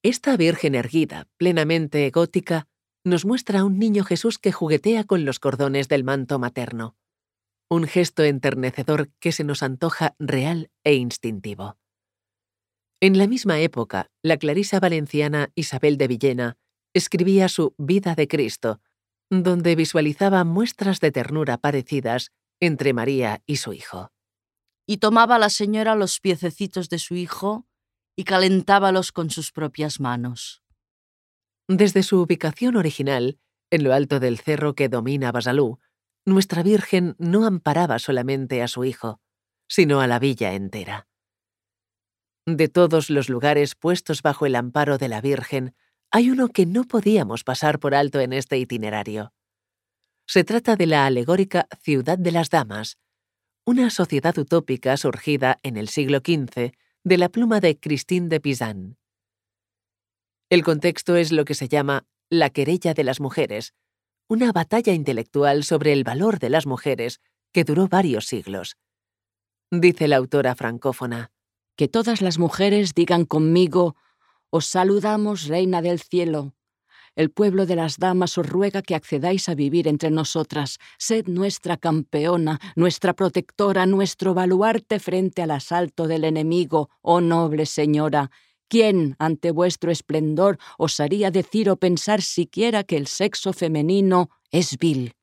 Esta Virgen erguida, plenamente gótica, nos muestra a un niño Jesús que juguetea con los cordones del manto materno. Un gesto enternecedor que se nos antoja real e instintivo. En la misma época, la clarisa valenciana Isabel de Villena escribía su Vida de Cristo, donde visualizaba muestras de ternura parecidas entre María y su hijo. Y tomaba la señora los piececitos de su hijo y calentábalos con sus propias manos. Desde su ubicación original, en lo alto del cerro que domina Besalú, nuestra Virgen no amparaba solamente a su hijo, sino a la villa entera. De todos los lugares puestos bajo el amparo de la Virgen, hay uno que no podíamos pasar por alto en este itinerario. Se trata de la alegórica Ciudad de las Damas, una sociedad utópica surgida en el siglo XV de la pluma de Christine de Pizan. El contexto es lo que se llama la querella de las mujeres, una batalla intelectual sobre el valor de las mujeres que duró varios siglos. Dice la autora francófona: Que todas las mujeres digan conmigo: os saludamos, Reina del Cielo. El pueblo de las damas os ruega que accedáis a vivir entre nosotras. Sed nuestra campeona, nuestra protectora, nuestro baluarte frente al asalto del enemigo, oh noble señora. ¿Quién, ante vuestro esplendor, osaría decir o pensar siquiera que el sexo femenino es vil?